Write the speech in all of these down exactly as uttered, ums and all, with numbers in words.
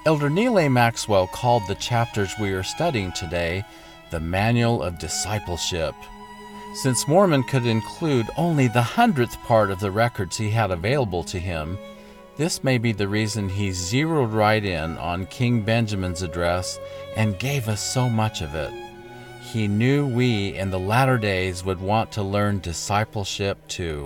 Elder Neal A. Maxwell called the chapters we are studying today the Manual of Discipleship. Since Mormon could include only the hundredth part of the records he had available to him, this may be the reason he zeroed right in on King Benjamin's address and gave us so much of it. He knew we in the latter days would want to learn discipleship too.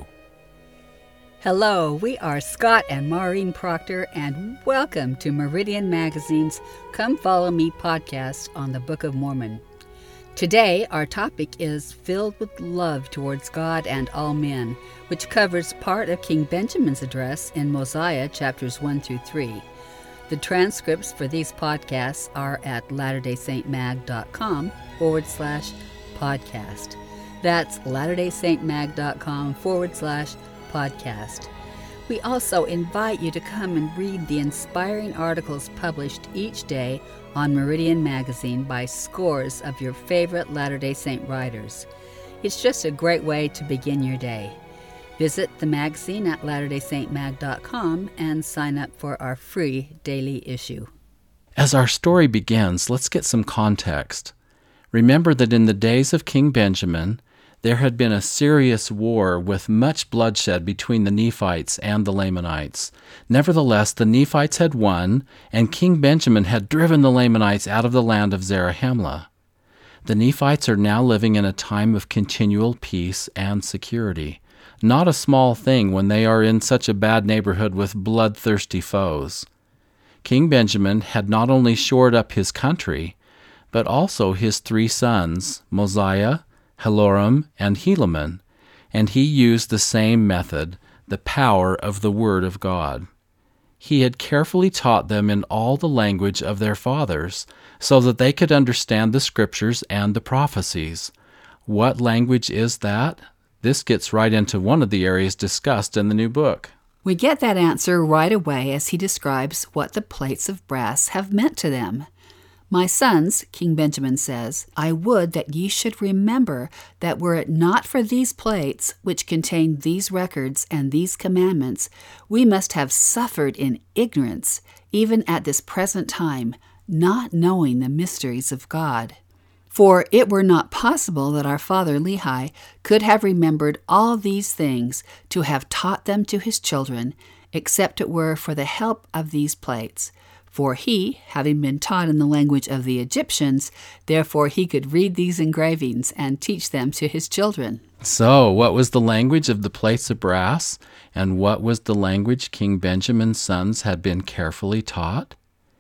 Hello, we are Scott and Maureen Proctor, and welcome to Meridian Magazine's Come Follow Me podcast on the Book of Mormon. Today, our topic is Filled with Love Towards God and All Men, which covers part of King Benjamin's address in Mosiah chapters one through three. The transcripts for these podcasts are at latterdaysaintmag.com forward slash podcast. That's latterdaysaintmag.com forward slash podcast. We also invite you to come and read the inspiring articles published each day on Meridian Magazine by scores of your favorite Latter-day Saint writers. It's just a great way to begin your day. Visit the magazine at latter day saint mag dot com and sign up for our free daily issue. As our story begins, let's get some context. Remember that in the days of King Benjamin, there had been a serious war with much bloodshed between the Nephites and the Lamanites. Nevertheless, the Nephites had won, and King Benjamin had driven the Lamanites out of the land of Zarahemla. The Nephites are now living in a time of continual peace and security. Not a small thing when they are in such a bad neighborhood with bloodthirsty foes. King Benjamin had not only shored up his country, but also his three sons, Mosiah, Haloram, and Helaman, and he used the same method, the power of the Word of God. He had carefully taught them in all the language of their fathers, so that they could understand the Scriptures and the prophecies. What language is that? This gets right into one of the areas discussed in the new book. We get that answer right away as he describes what the plates of brass have meant to them. My sons, King Benjamin says, I would that ye should remember that were it not for these plates, which contain these records and these commandments, we must have suffered in ignorance, even at this present time, not knowing the mysteries of God. For it were not possible that our father Lehi could have remembered all these things to have taught them to his children, except it were for the help of these plates. For he, having been taught in the language of the Egyptians, therefore he could read these engravings and teach them to his children. So, what was the language of the plates of brass, and what was the language King Benjamin's sons had been carefully taught?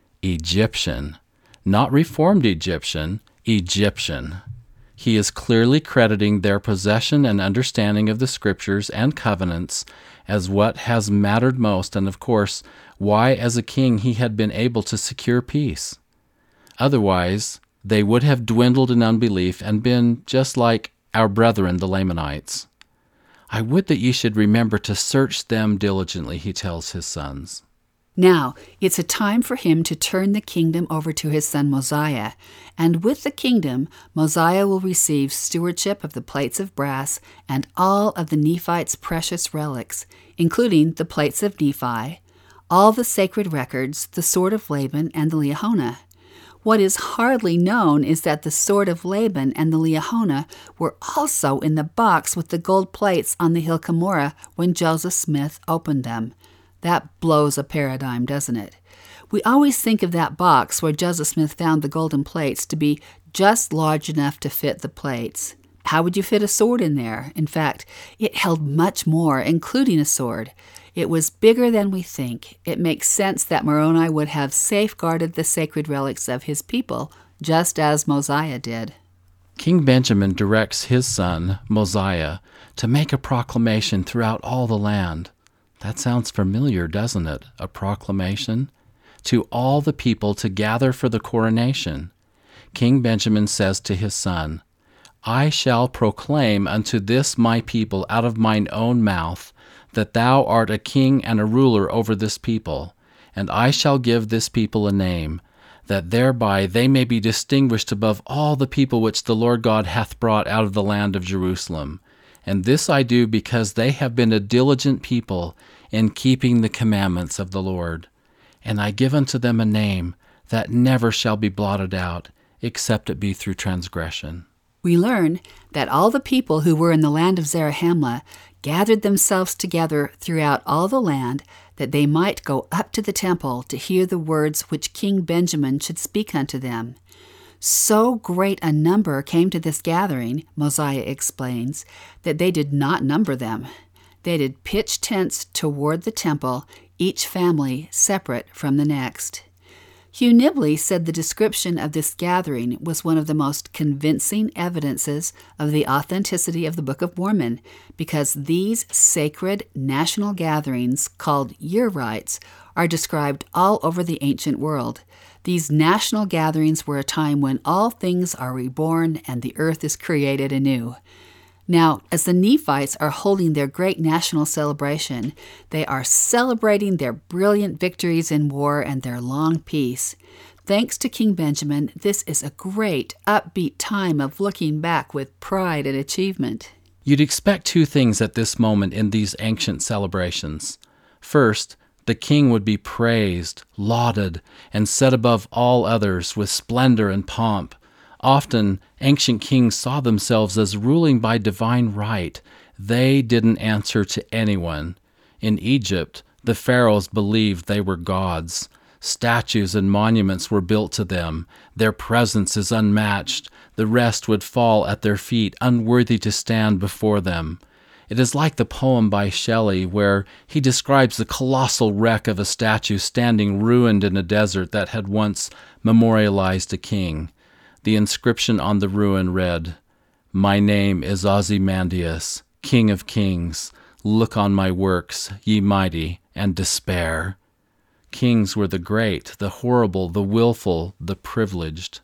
Egyptian. Not Reformed Egyptian, Egyptian. He is clearly crediting their possession and understanding of the Scriptures and covenants as what has mattered most, and of course, why as a king he had been able to secure peace. Otherwise, they would have dwindled in unbelief and been just like our brethren the Lamanites. I would that ye should remember to search them diligently, he tells his sons. Now, it's a time for him to turn the kingdom over to his son Mosiah, and with the kingdom, Mosiah will receive stewardship of the plates of brass and all of the Nephites' precious relics, including the plates of Nephi, all the sacred records, the sword of Laban, and the Liahona. What is hardly known is that the sword of Laban and the Liahona were also in the box with the gold plates on the hill Cumorah when Joseph Smith opened them. That blows a paradigm, doesn't it? We always think of that box where Joseph Smith found the golden plates to be just large enough to fit the plates. How would you fit a sword in there? In fact, it held much more, including a sword. It was bigger than we think. It makes sense that Moroni would have safeguarded the sacred relics of his people, just as Mosiah did. King Benjamin directs his son, Mosiah, to make a proclamation throughout all the land. That sounds familiar, doesn't it? A proclamation? To all the people to gather for the coronation. King Benjamin says to his son, I shall proclaim unto this my people out of mine own mouth, that thou art a king and a ruler over this people, and I shall give this people a name, that thereby they may be distinguished above all the people which the Lord God hath brought out of the land of Jerusalem. And this I do because they have been a diligent people in keeping the commandments of the Lord. and I give unto them a name that never shall be blotted out, except it be through transgression. We learn that all the people who were in the land of Zarahemla gathered themselves together throughout all the land, that they might go up to the temple to hear the words which King Benjamin should speak unto them. So great a number came to this gathering, Mosiah explains, that they did not number them. They did pitch tents toward the temple, each family separate from the next. Hugh Nibley said the description of this gathering was one of the most convincing evidences of the authenticity of the Book of Mormon, because these sacred national gatherings, called year rites, are described all over the ancient world. These national gatherings were a time when all things are reborn and the earth is created anew. Now, as the Nephites are holding their great national celebration, they are celebrating their brilliant victories in war and their long peace. Thanks to King Benjamin, this is a great, upbeat time of looking back with pride and achievement. You'd expect two things at this moment in these ancient celebrations. First, the king would be praised, lauded, and set above all others with splendor and pomp. Often, ancient kings saw themselves as ruling by divine right. They didn't answer to anyone. In Egypt, the pharaohs believed they were gods. Statues and monuments were built to them. Their presence is unmatched. The rest would fall at their feet, unworthy to stand before them. It is like the poem by Shelley, where he describes the colossal wreck of a statue standing ruined in a desert that had once memorialized a king. The inscription on the ruin read, "My name is Ozymandias, King of Kings. Look on my works, ye mighty, and despair." Kings were the great, the horrible, the willful, the privileged.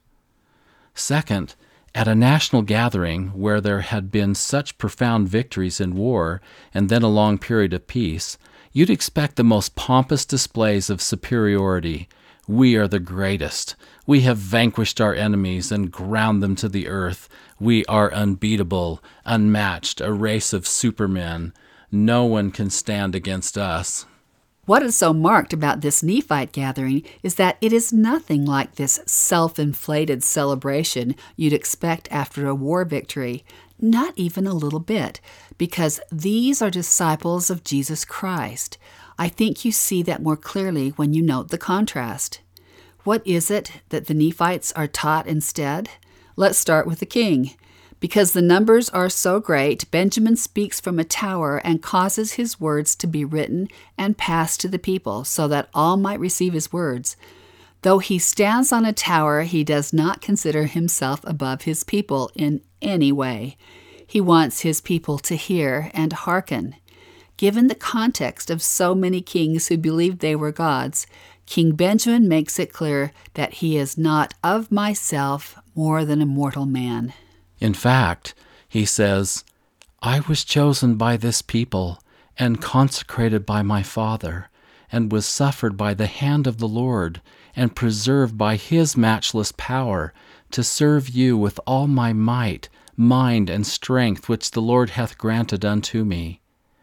Second, at a national gathering where there had been such profound victories in war and then a long period of peace, you'd expect the most pompous displays of superiority. We are the greatest. We have vanquished our enemies and ground them to the earth. We are unbeatable, unmatched, a race of supermen. No one can stand against us. What is so marked about this Nephite gathering is that it is nothing like this self-inflated celebration you'd expect after a war victory, not even a little bit, because these are disciples of Jesus Christ. I think you see that more clearly when you note the contrast. What is it that the Nephites are taught instead? Let's start with the king. Because the numbers are so great, Benjamin speaks from a tower and causes his words to be written and passed to the people so that all might receive his words. Though he stands on a tower, he does not consider himself above his people in any way. He wants his people to hear and hearken. Given the context of so many kings who believed they were gods, King Benjamin makes it clear that he is not of myself more than a mortal man. In fact, he says, "I was chosen by this people and consecrated by my Father, and was suffered by the hand of the Lord, and preserved by his matchless power, to serve you with all my might, mind, and strength which the Lord hath granted unto me."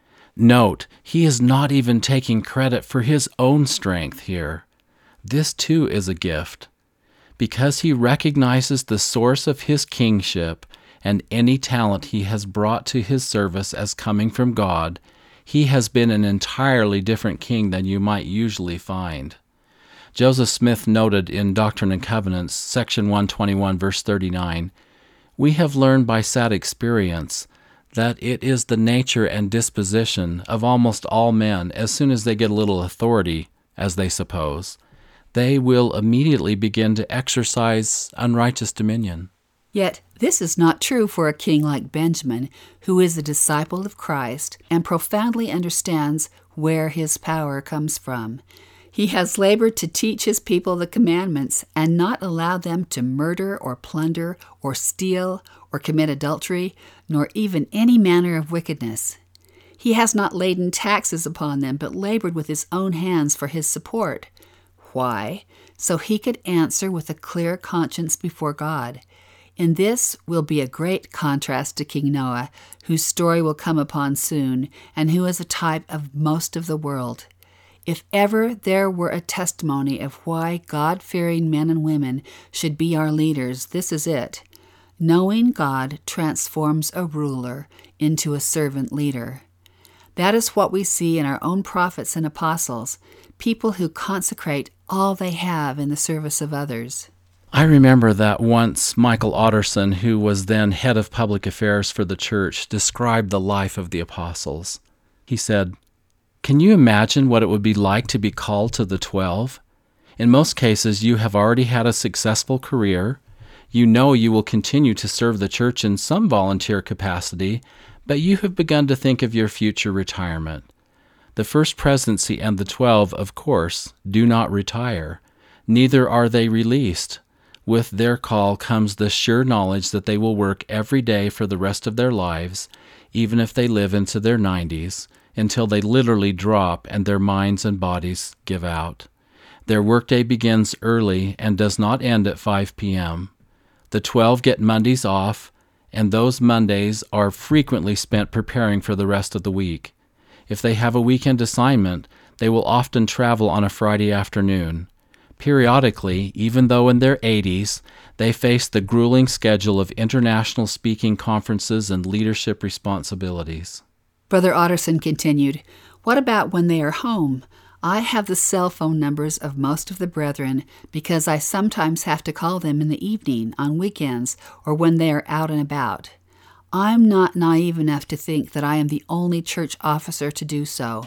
Note, he is not even taking credit for his own strength here. This too is a gift. Because he recognizes the source of his kingship and any talent he has brought to his service as coming from God, he has been an entirely different king than you might usually find. Joseph Smith noted in Doctrine and Covenants, section one twenty-one, verse thirty-nine, "We have learned by sad experience that it is the nature and disposition of almost all men, as soon as they get a little authority, as they suppose, they will immediately begin to exercise unrighteous dominion." Yet this is not true for a king like Benjamin, who is a disciple of Christ and profoundly understands where his power comes from. He has labored to teach his people the commandments and not allow them to murder or plunder or steal or commit adultery, nor even any manner of wickedness. He has not laden taxes upon them, but labored with his own hands for his support. Why? So he could answer with a clear conscience before God. In this will be a great contrast to King Noah, whose story will come upon soon, and who is a type of most of the world. If ever there were a testimony of why God-fearing men and women should be our leaders, this is it. Knowing God transforms a ruler into a servant leader. That is what we see in our own prophets and apostles, people who consecrate all they have in the service of others. I remember that once Michael Otterson, who was then head of public affairs for the church, described the life of the apostles. He said, "Can you imagine what it would be like to be called to the twelve? In most cases, you have already had a successful career. You know you will continue to serve the church in some volunteer capacity, but you have begun to think of your future retirement. The first presidency and the twelve, of course, do not retire. Neither are they released. With their call comes the sure knowledge that they will work every day for the rest of their lives, even if they live into their nineties, until they literally drop and their minds and bodies give out. Their workday begins early and does not end at five p.m. The twelve get Mondays off, and those Mondays are frequently spent preparing for the rest of the week. If they have a weekend assignment, they will often travel on a Friday afternoon. Periodically, even though in their eighties, they face the grueling schedule of international speaking conferences and leadership responsibilities." Brother Otterson continued, "What about when they are home? I have the cell phone numbers of most of the brethren because I sometimes have to call them in the evening, on weekends, or when they are out and about. I'm not naive enough to think that I am the only church officer to do so.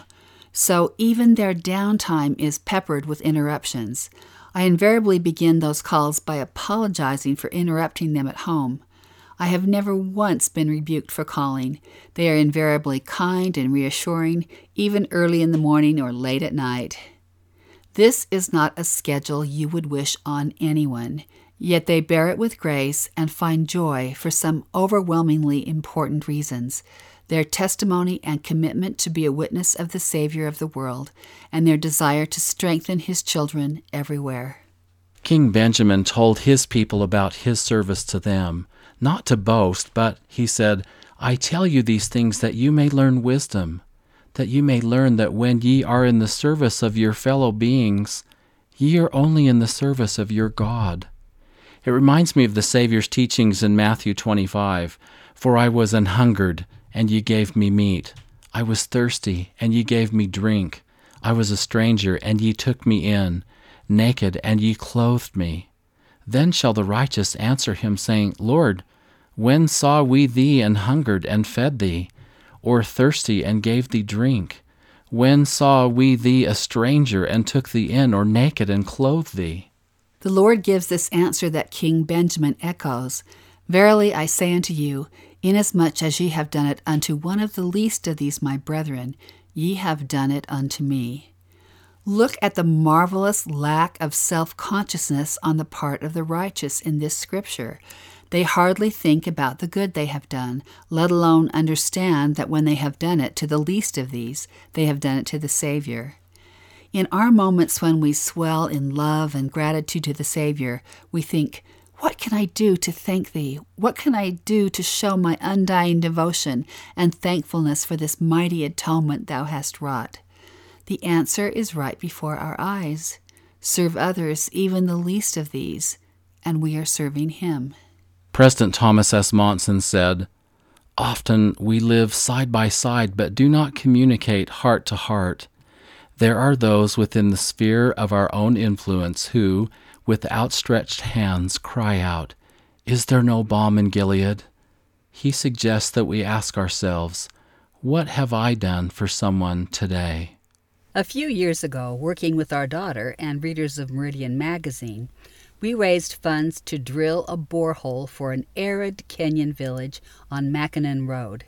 So even their downtime is peppered with interruptions. I invariably begin those calls by apologizing for interrupting them at home. I have never once been rebuked for calling. They are invariably kind and reassuring, even early in the morning or late at night. This is not a schedule you would wish on anyone, yet they bear it with grace and find joy for some overwhelmingly important reasons: their testimony and commitment to be a witness of the Savior of the world, and their desire to strengthen his children everywhere." King Benjamin told his people about his service to them, not to boast, but he said, "I tell you these things that you may learn wisdom, that you may learn that when ye are in the service of your fellow beings, ye are only in the service of your God." It reminds me of the Savior's teachings in Matthew twenty-five, "For I was an hungered, and ye gave me meat. I was thirsty, and ye gave me drink. I was a stranger, and ye took me in. Naked, and ye clothed me. Then shall the righteous answer him, saying, Lord, when saw we thee an hungered, and fed thee? Or thirsty, and gave thee drink? When saw we thee a stranger, and took thee in? Or naked, and clothed thee?" The Lord gives this answer that King Benjamin echoes. "Verily I say unto you, inasmuch as ye have done it unto one of the least of these my brethren, ye have done it unto me." Look at the marvelous lack of self-consciousness on the part of the righteous in this scripture. They hardly think about the good they have done, let alone understand that when they have done it to the least of these, they have done it to the Savior. In our moments when we swell in love and gratitude to the Savior, we think, what can I do to thank Thee? What can I do to show my undying devotion and thankfulness for this mighty atonement Thou hast wrought? The answer is right before our eyes. Serve others, even the least of these, and we are serving Him. President Thomas S. Monson said, "Often we live side by side but do not communicate heart to heart. There are those within the sphere of our own influence who, with outstretched hands, cry out, 'Is there no balm in Gilead?' He suggests that we ask ourselves, what have I done for someone today?" A few years ago, working with our daughter and readers of Meridian Magazine, we raised funds to drill a borehole for an arid Kenyan village on Mackinnon Road.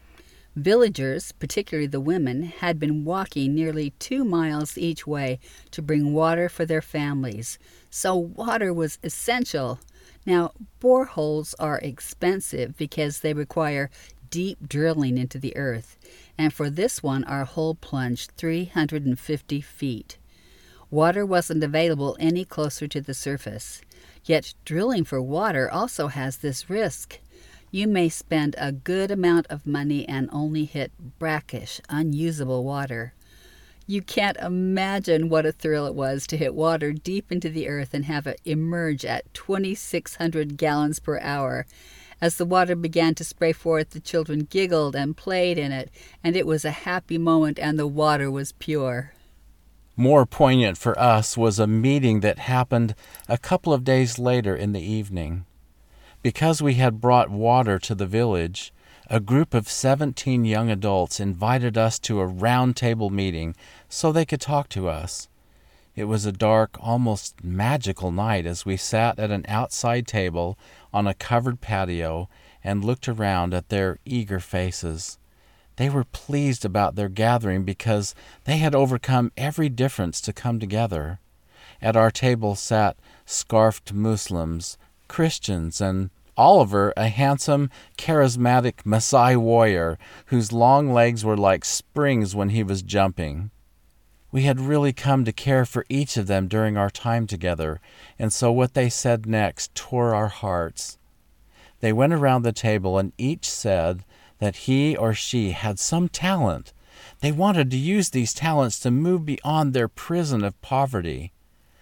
Villagers, particularly the women, had been walking nearly two miles each way to bring water for their families, so water was essential. Now, boreholes are expensive because they require deep drilling into the earth, and for this one our hole plunged three hundred fifty feet. Water wasn't available any closer to the surface. Yet drilling for water also has this risk. You may spend a good amount of money and only hit brackish, unusable water. You can't imagine what a thrill it was to hit water deep into the earth and have it emerge at twenty-six hundred gallons per hour. As the water began to spray forth, the children giggled and played in it, and it was a happy moment, and the water was pure. More poignant for us was a meeting that happened a couple of days later in the evening. Because we had brought water to the village, a group of seventeen young adults invited us to a round-table meeting so they could talk to us. It was a dark, almost magical night as we sat at an outside table on a covered patio and looked around at their eager faces. They were pleased about their gathering because they had overcome every difference to come together. At our table sat scarfed Muslims, Christians, and Oliver, a handsome, charismatic Maasai warrior whose long legs were like springs when he was jumping. We had really come to care for each of them during our time together, and so what they said next tore our hearts. They went around the table and each said that he or she had some talent. They wanted to use these talents to move beyond their prison of poverty.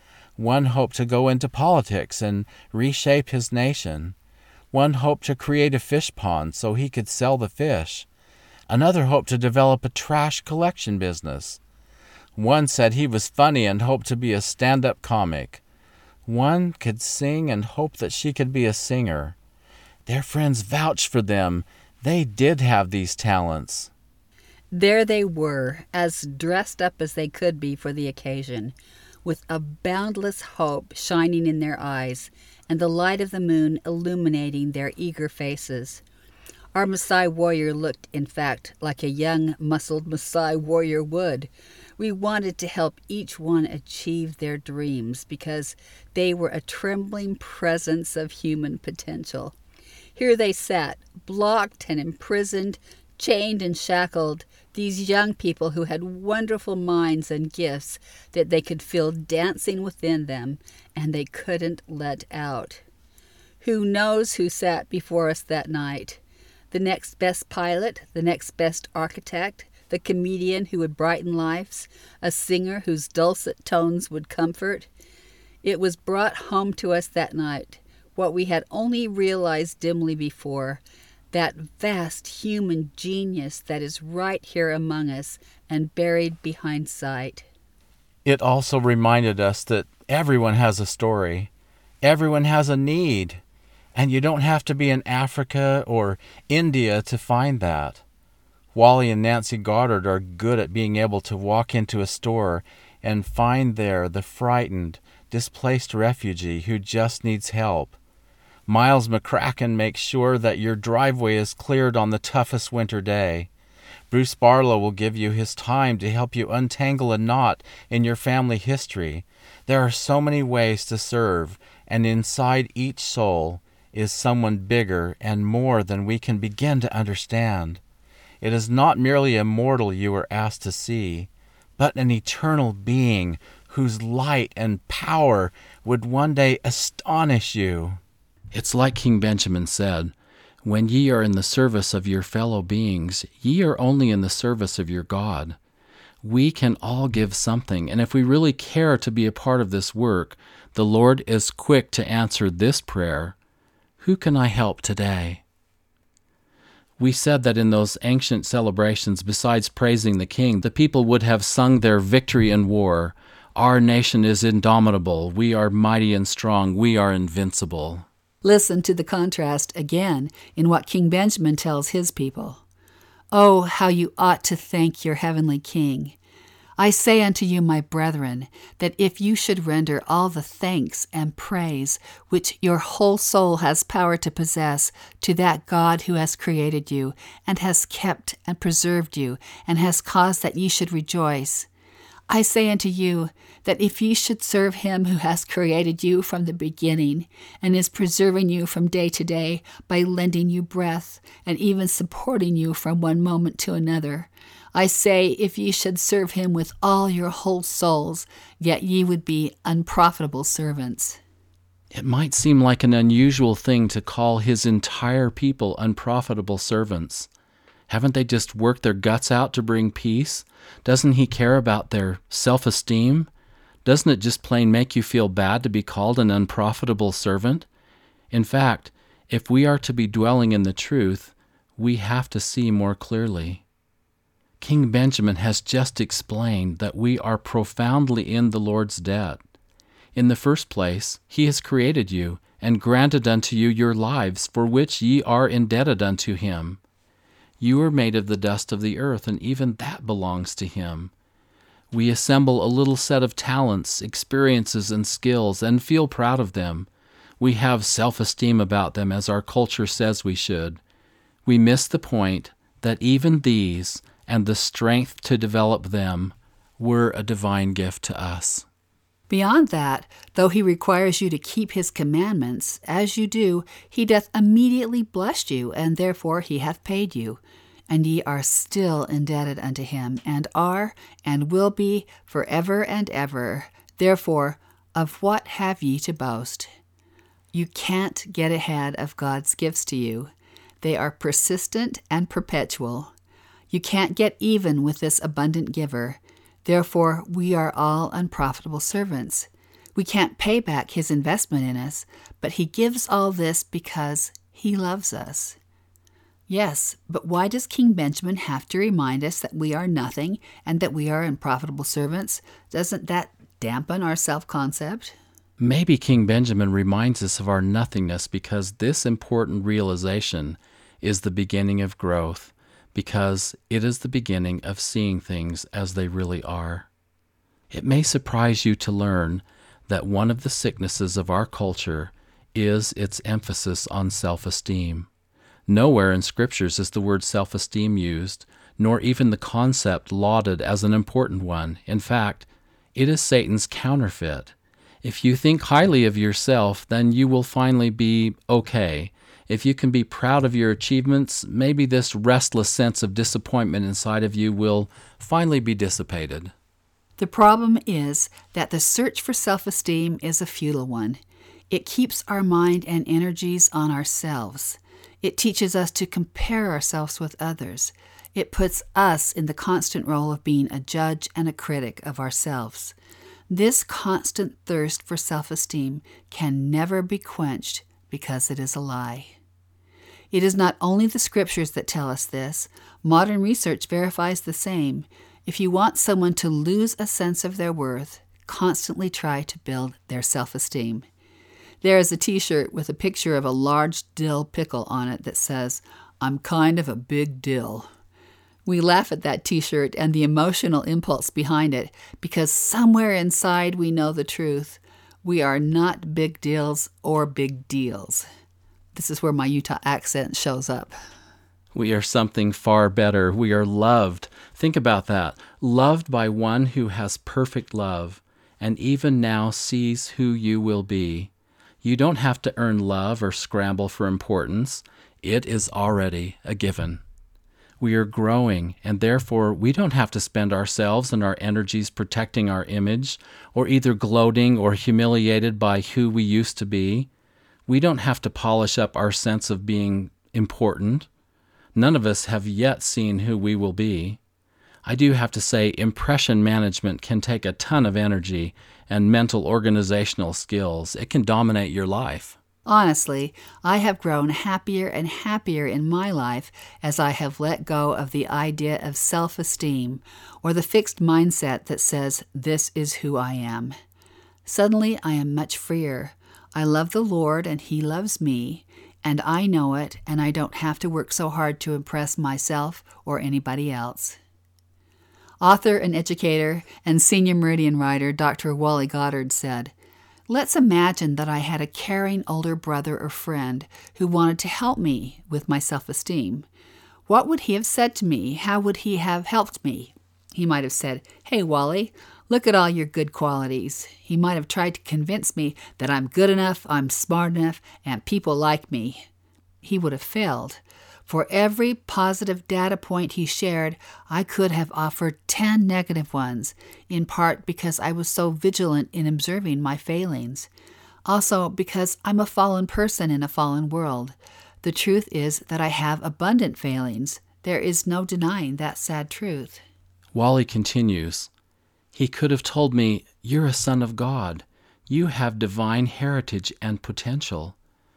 One hoped to go into politics and reshape his nation. One hoped to create a fish pond so he could sell the fish. Another hoped to develop a trash collection business. One said he was funny and hoped to be a stand-up comic. One could sing and hoped that she could be a singer. Their friends vouched for them. They did have these talents. There they were, as dressed up as they could be for the occasion, with a boundless hope shining in their eyes, and the light of the moon illuminating their eager faces. Our Maasai warrior looked, in fact, like a young, muscled Maasai warrior would. We wanted to help each one achieve their dreams because they were a trembling presence of human potential. Here they sat, blocked and imprisoned, chained and shackled, these young people who had wonderful minds and gifts that they could feel dancing within them, and they couldn't let out. Who knows who sat before us that night? The next best pilot, the next best architect, the comedian who would brighten lives, a singer whose dulcet tones would comfort. It was brought home to us that night, what we had only realized dimly before, that vast human genius that is right here among us and buried behind sight. It also reminded us that everyone has a story. Everyone has a need. And you don't have to be in Africa or India to find that. Wally and Nancy Goddard are good at being able to walk into a store and find there the frightened, displaced refugee who just needs help. Miles McCracken makes sure that your driveway is cleared on the toughest winter day. Bruce Barlow will give you his time to help you untangle a knot in your family history. There are so many ways to serve, and inside each soul is someone bigger and more than we can begin to understand. It is not merely a mortal you are asked to see, but an eternal being whose light and power would one day astonish you. It's like King Benjamin said, "When ye are in the service of your fellow beings, ye are only in the service of your God." We can all give something, and if we really care to be a part of this work, the Lord is quick to answer this prayer: who can I help today? We said that in those ancient celebrations, besides praising the king, the people would have sung their victory in war. Our nation is indomitable. We are mighty and strong. We are invincible. Listen to the contrast again in what King Benjamin tells his people. Oh, how you ought to thank your heavenly King. I say unto you, my brethren, that if you should render all the thanks and praise which your whole soul has power to possess to that God who has created you, and has kept and preserved you, and has caused that ye should rejoice, I say unto you that if ye should serve him who has created you from the beginning, and is preserving you from day to day by lending you breath, and even supporting you from one moment to another, I say, if ye should serve him with all your whole souls, yet ye would be unprofitable servants. It might seem like an unusual thing to call his entire people unprofitable servants. Haven't they just worked their guts out to bring peace? Doesn't he care about their self-esteem? Doesn't it just plain make you feel bad to be called an unprofitable servant? In fact, if we are to be dwelling in the truth, we have to see more clearly. King Benjamin has just explained that we are profoundly in the Lord's debt. In the first place, he has created you, and granted unto you your lives, for which ye are indebted unto him. You are made of the dust of the earth, and even that belongs to him. We assemble a little set of talents, experiences, and skills, and feel proud of them. We have self-esteem about them, as our culture says we should. We miss the point that even these, and the strength to develop them, were a divine gift to us. Beyond that, though he requires you to keep his commandments, as you do, he doth immediately bless you, and therefore he hath paid you. And ye are still indebted unto him, and are, and will be, for ever and ever. Therefore, of what have ye to boast? You can't get ahead of God's gifts to you. They are persistent and perpetual. You can't get even with this abundant giver. Therefore, we are all unprofitable servants. We can't pay back his investment in us, but he gives all this because he loves us. Yes, but why does King Benjamin have to remind us that we are nothing and that we are unprofitable servants? Doesn't that dampen our self-concept? Maybe King Benjamin reminds us of our nothingness because this important realization is the beginning of growth, because it is the beginning of seeing things as they really are. It may surprise you to learn that one of the sicknesses of our culture is its emphasis on self-esteem. Nowhere in Scriptures is the word self-esteem used, nor even the concept lauded as an important one. In fact, it is Satan's counterfeit. If you think highly of yourself, then you will finally be okay. If you can be proud of your achievements, maybe this restless sense of disappointment inside of you will finally be dissipated. The problem is that the search for self-esteem is a futile one. It keeps our mind and energies on ourselves. It teaches us to compare ourselves with others. It puts us in the constant role of being a judge and a critic of ourselves. This constant thirst for self-esteem can never be quenched because it is a lie. It is not only the Scriptures that tell us this. Modern research verifies the same. If you want someone to lose a sense of their worth, constantly try to build their self-esteem. There is a t-shirt with a picture of a large dill pickle on it that says, "I'm kind of a big dill." We laugh at that t-shirt and the emotional impulse behind it because somewhere inside we know the truth. We are not big deals or big deals. This is where my Utah accent shows up. We are something far better. We are loved. Think about that. Loved by one who has perfect love and even now sees who you will be. You don't have to earn love or scramble for importance. It is already a given. We are growing, and therefore we don't have to spend ourselves and our energies protecting our image, or either gloating or humiliated by who we used to be. We don't have to polish up our sense of being important. None of us have yet seen who we will be. I do have to say, impression management can take a ton of energy and mental organizational skills. It can dominate your life. Honestly, I have grown happier and happier in my life as I have let go of the idea of self-esteem or the fixed mindset that says, "This is who I am." Suddenly, I am much freer. I love the Lord and He loves me, and I know it, and I don't have to work so hard to impress myself or anybody else. Author and educator and senior Meridian writer Doctor Wally Goddard said, "Let's imagine that I had a caring older brother or friend who wanted to help me with my self-esteem. What would he have said to me? How would he have helped me? He might have said, 'Hey, Wally, look at all your good qualities.' He might have tried to convince me that I'm good enough, I'm smart enough, and people like me. He would have failed. For every positive data point he shared, I could have offered ten negative ones, in part because I was so vigilant in observing my failings. Also because I'm a fallen person in a fallen world. The truth is that I have abundant failings. There is no denying that sad truth. Wally continues, he could have told me, you're a son of God. You have divine heritage and potential.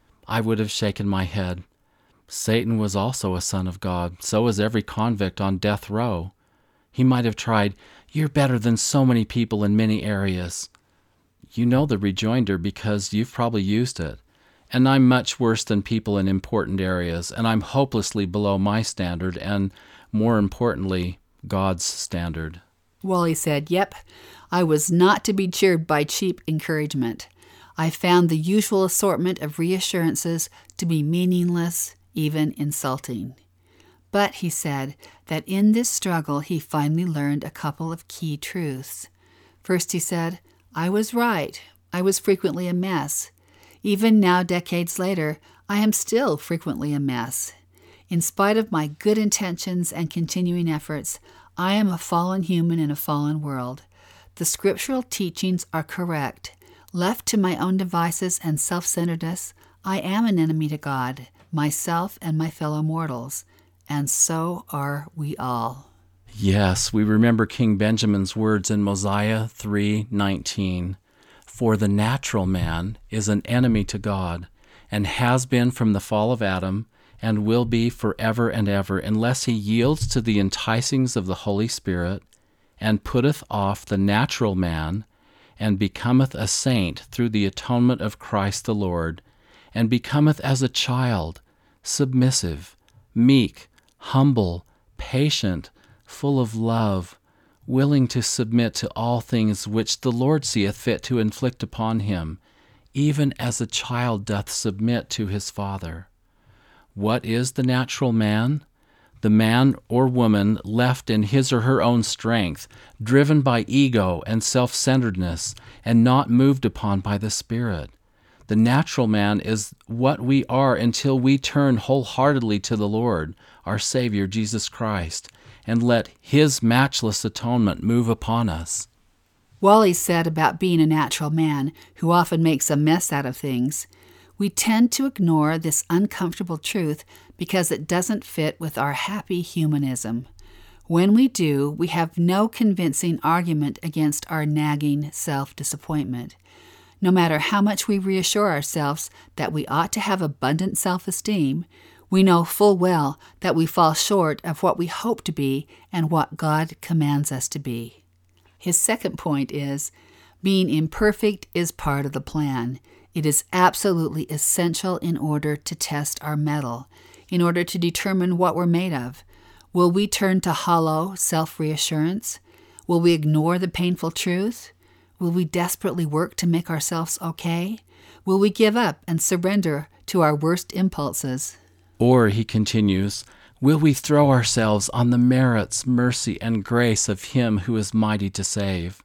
I would have shaken my head. Satan was also a son of God. So was every convict on death row. He might have tried, you're better than so many people in many areas. You know the rejoinder because you've probably used it. And I'm much worse than people in important areas, and I'm hopelessly below my standard and, more importantly, God's standard. Wally said, yep, I was not to be cheered by cheap encouragement. I found the usual assortment of reassurances to be meaningless, even insulting. But he said that in this struggle he finally learned a couple of key truths. First, he said, I was right. I was frequently a mess. Even now, decades later, I am still frequently a mess. In spite of my good intentions and continuing efforts, I am a fallen human in a fallen world. The scriptural teachings are correct. Left to my own devices and self-centeredness, I am an enemy to God, myself, and my fellow mortals. And so are we all. Yes, we remember King Benjamin's words in Mosiah three nineteen. For the natural man is an enemy to God, and has been from the fall of Adam, and will be forever and ever, unless he yields to the enticings of the Holy Spirit, and putteth off the natural man, and becometh a saint through the atonement of Christ the Lord, and becometh as a child, submissive, meek, humble, patient, full of love, willing to submit to all things which the Lord seeth fit to inflict upon him, even as a child doth submit to his father. What is the natural man? The man or woman left in his or her own strength, driven by ego and self-centeredness, and not moved upon by the Spirit. The natural man is what we are until we turn wholeheartedly to the Lord, our Savior, Jesus Christ, and let His matchless atonement move upon us. Wally said about being a natural man who often makes a mess out of things, we tend to ignore this uncomfortable truth because it doesn't fit with our happy humanism. When we do, we have no convincing argument against our nagging self-disappointment. No matter how much we reassure ourselves that we ought to have abundant self-esteem, we know full well that we fall short of what we hope to be and what God commands us to be. His second point is, being imperfect is part of the plan. It is absolutely essential in order to test our mettle, in order to determine what we're made of. Will we turn to hollow self-reassurance? Will we ignore the painful truth? Will we desperately work to make ourselves okay? Will we give up and surrender to our worst impulses? Or, he continues, will we throw ourselves on the merits, mercy, and grace of Him who is mighty to save?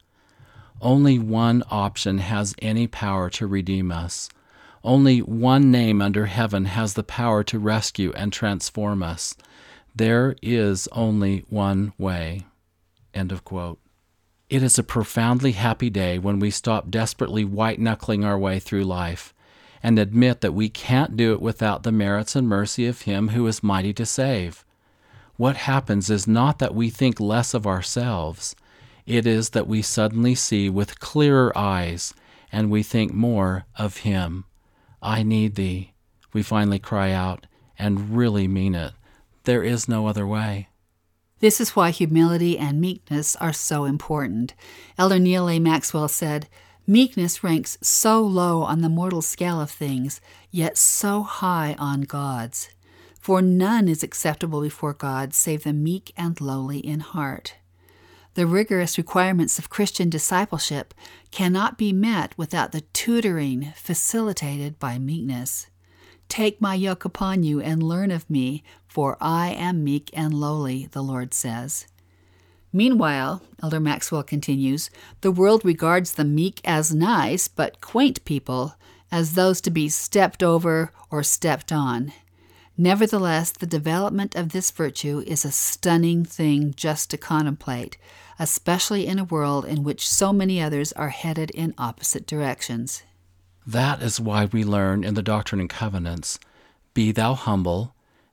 Only one option has any power to redeem us. Only one name under heaven has the power to rescue and transform us. There is only one way. End of quote. It is a profoundly happy day when we stop desperately white-knuckling our way through life and admit that we can't do it without the merits and mercy of Him who is mighty to save. What happens is not that we think less of ourselves. It is that we suddenly see with clearer eyes, and we think more of Him. I need Thee, we finally cry out, and really mean it. There is no other way. This is why humility and meekness are so important. Elder Neal A. Maxwell said, meekness ranks so low on the mortal scale of things, yet so high on God's. For none is acceptable before God save the meek and lowly in heart. The rigorous requirements of Christian discipleship cannot be met without the tutoring facilitated by meekness. Take my yoke upon you and learn of me, for I am meek and lowly, the Lord says. Meanwhile, Elder Maxwell continues, the world regards the meek as nice but quaint people, as those to be stepped over or stepped on. Nevertheless, the development of this virtue is a stunning thing just to contemplate, especially in a world in which so many others are headed in opposite directions. That is why we learn in the Doctrine and Covenants, be thou humble,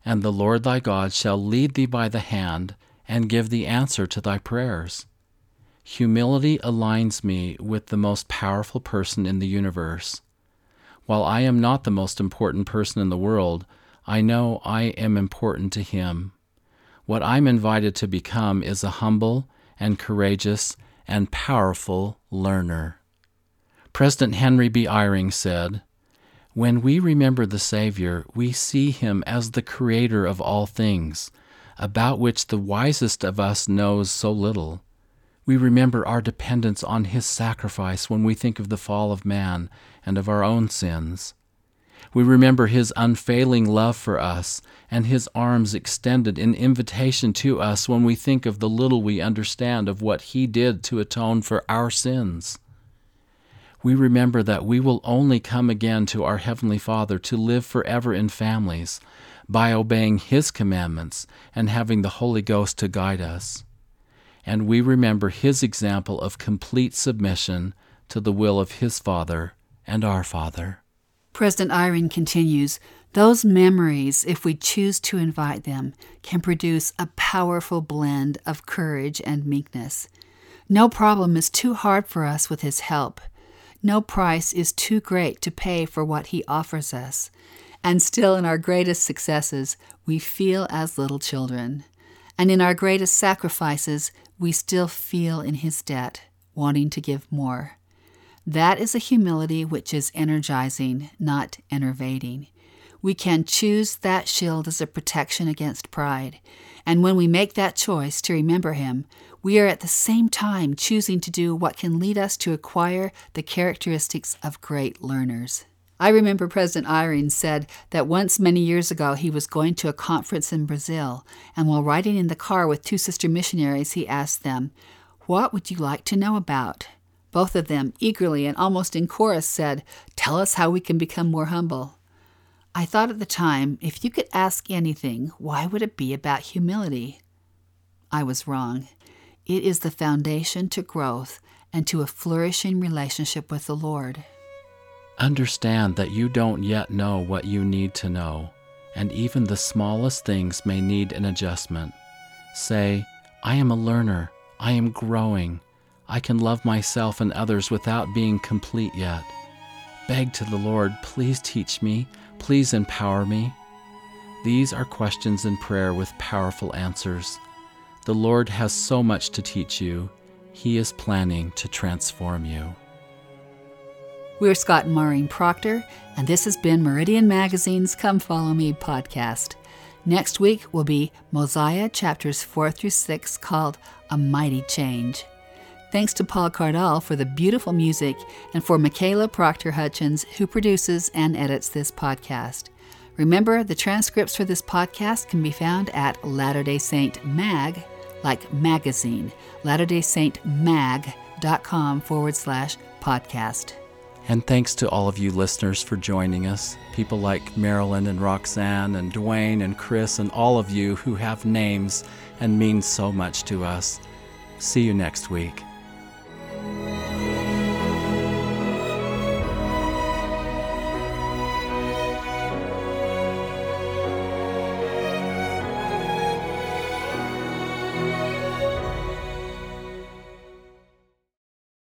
and the Lord thy God shall lead thee by the hand and give thee answer to thy prayers. Humility aligns me with the most powerful person in the universe. While I am not the most important person in the world, I know I am important to him. What I'm invited to become is a humble and courageous and powerful learner. President Henry B. Eyring said, "When we remember the Savior, we see him as the creator of all things, about which the wisest of us knows so little. We remember our dependence on his sacrifice when we think of the fall of man and of our own sins. We remember his unfailing love for us and his arms extended in invitation to us when we think of the little we understand of what he did to atone for our sins. We remember that we will only come again to our Heavenly Father to live forever in families by obeying his commandments and having the Holy Ghost to guide us. And we remember his example of complete submission to the will of his Father and our Father." President Eyring continues, "Those memories, if we choose to invite them, can produce a powerful blend of courage and meekness. No problem is too hard for us with his help. No price is too great to pay for what he offers us. And still in our greatest successes, we feel as little children. And in our greatest sacrifices, we still feel in his debt, wanting to give more. That is a humility which is energizing, not enervating. We can choose that shield as a protection against pride. And when we make that choice to remember him, we are at the same time choosing to do what can lead us to acquire the characteristics of great learners. I remember President Eyring said that once many years ago he was going to a conference in Brazil, and while riding in the car with two sister missionaries, he asked them, "What would you like to know about?" Both of them, eagerly and almost in chorus, said, "Tell us how we can become more humble." I thought at the time, if you could ask anything, why would it be about humility? I was wrong. It is the foundation to growth and to a flourishing relationship with the Lord. Understand that you don't yet know what you need to know, and even the smallest things may need an adjustment. Say, "I am a learner. I am growing. I can love myself and others without being complete yet." Beg to the Lord, "Please teach me. Please empower me." These are questions in prayer with powerful answers. The Lord has so much to teach you. He is planning to transform you. We're Scott and Maureen Proctor, and this has been Meridian Magazine's Come Follow Me podcast. Next week will be Mosiah chapters four through six, called A Mighty Change. Thanks to Paul Cardall for the beautiful music, and for Michaela Proctor Hutchins, who produces and edits this podcast. Remember, the transcripts for this podcast can be found at Latter-day Saint Mag, like magazine, latterdaysaintmag.com forward slash podcast. And thanks to all of you listeners for joining us. People like Marilyn and Roxanne and Dwayne and Chris and all of you who have names and mean so much to us. See you next week.